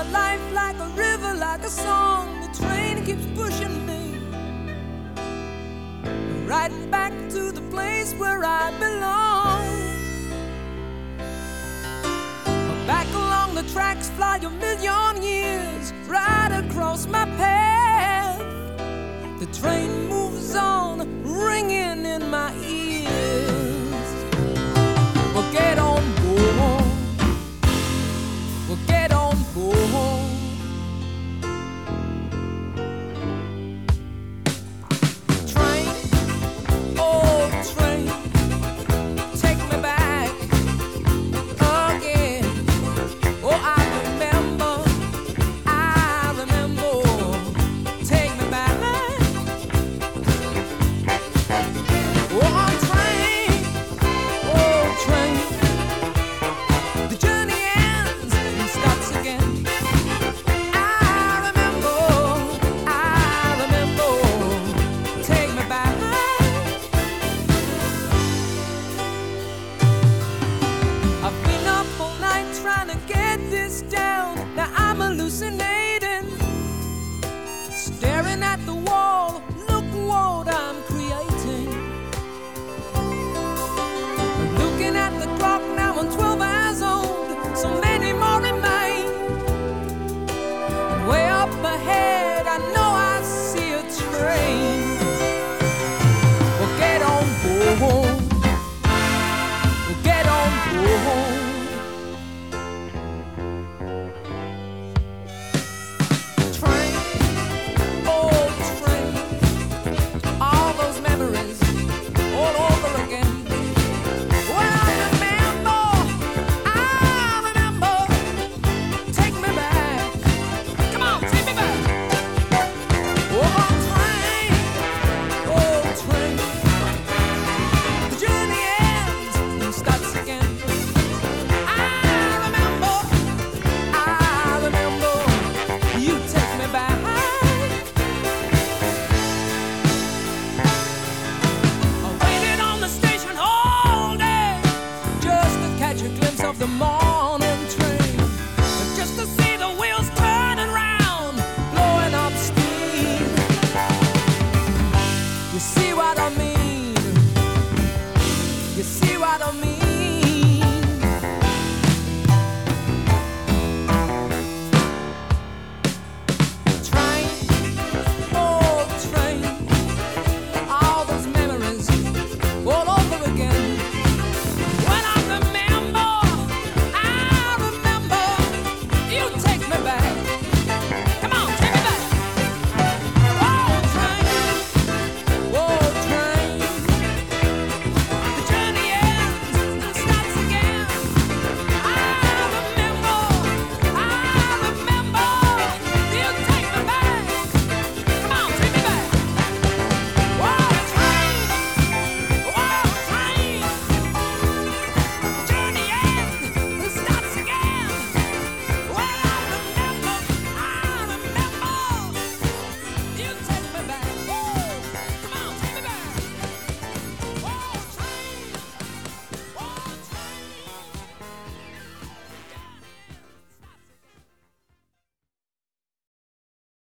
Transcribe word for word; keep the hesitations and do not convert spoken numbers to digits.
life like a river, like a song. The train keeps pushing me right back to the place where I belong. Back along the tracks fly a million years, right across my path. The train moves on, ringing in my ears. Well, get on board. Well, get on board. Train, oh train, take me back again. Oh, I remember, I remember, take me back. Oh, train, oh, train, the journey ends and starts again. I remember, I remember, take me back. I've been up all night trying to get this down. Now I'm hallucinating.